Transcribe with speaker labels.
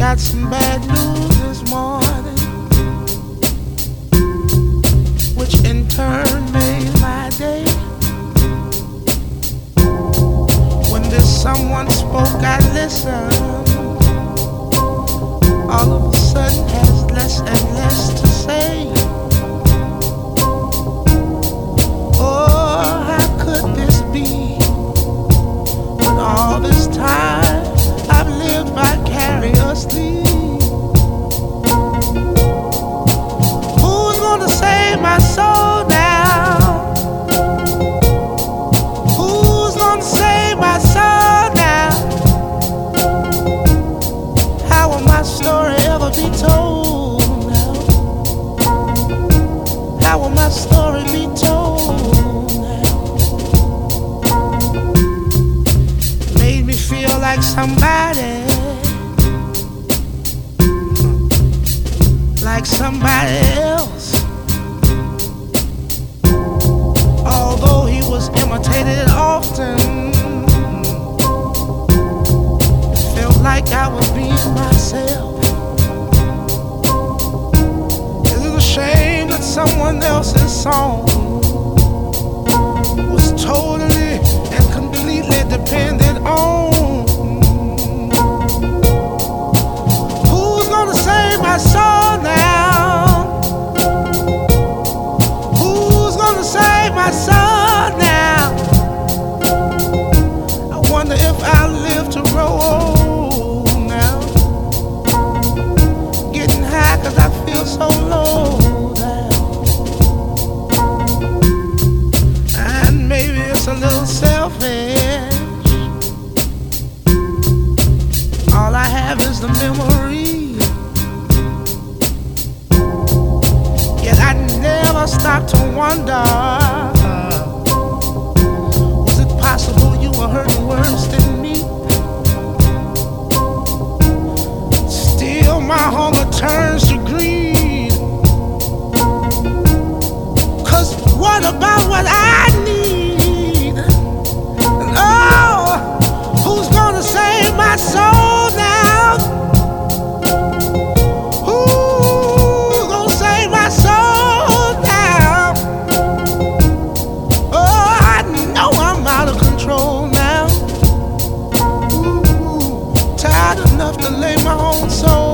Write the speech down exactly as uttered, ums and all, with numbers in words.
Speaker 1: got some bad news this morning, which in turn made my day. When this someone spoke, I listened. All of a sudden has less and less to say. Oh, how could this be? When all this time I've lived vicariously. Who's gonna save my soul now? Who's gonna save my soul now? How will my story ever be told now? How will my story be told now? Made me feel like somebody, like somebody else. Although he was imitated often, felt like I was being myself. Is it a shame that someone else's song was totally and completely dependent on? Who's gonna save my soul now? Who's gonna save my soul now? I wonder if I'll live to grow old now. Getting high 'cause I feel so low now. And maybe it's a little selfish. All I have is the memory. Yet I never stop to wonder, was it possible you were hurting worse than me? Still my hunger turns to greed. 'Cause what about what I need? And oh, who's gonna save my soul now? Who's gonna save my soul now? Oh, I know I'm out of control now. Ooh, tired enough to lay my own soul